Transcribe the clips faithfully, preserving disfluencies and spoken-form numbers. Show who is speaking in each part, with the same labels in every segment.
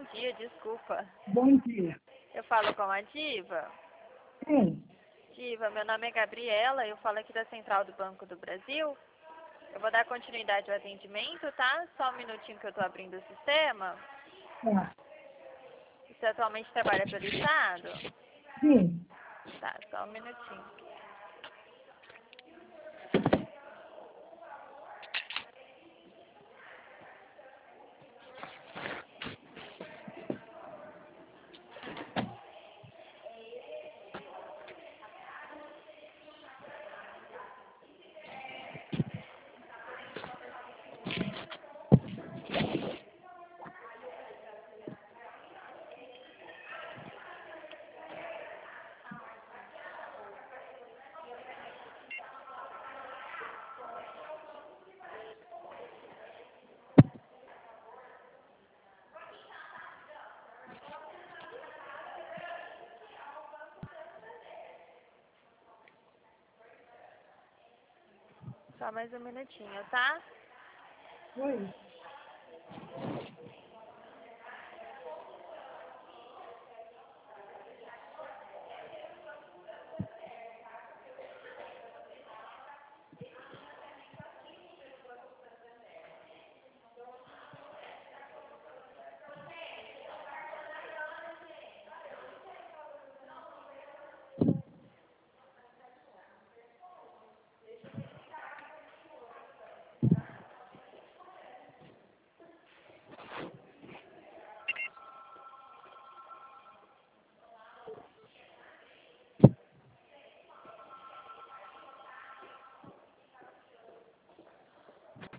Speaker 1: dia, desculpa.
Speaker 2: Bom dia.
Speaker 1: Eu falo com a Diva.
Speaker 2: Sim.
Speaker 1: Diva, meu nome é Gabriela, eu falo aqui da Central do Banco do Brasil. Eu vou dar continuidade ao atendimento, tá? Só um minutinho que eu tô abrindo o sistema.
Speaker 2: Tá.
Speaker 1: Você atualmente trabalha pelo Estado?
Speaker 2: Sim.
Speaker 1: Tá, só um minutinho. Só mais um minutinho, tá?
Speaker 2: Oi.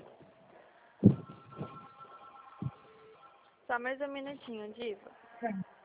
Speaker 1: Só mais um minutinho, Diva.
Speaker 2: Tá.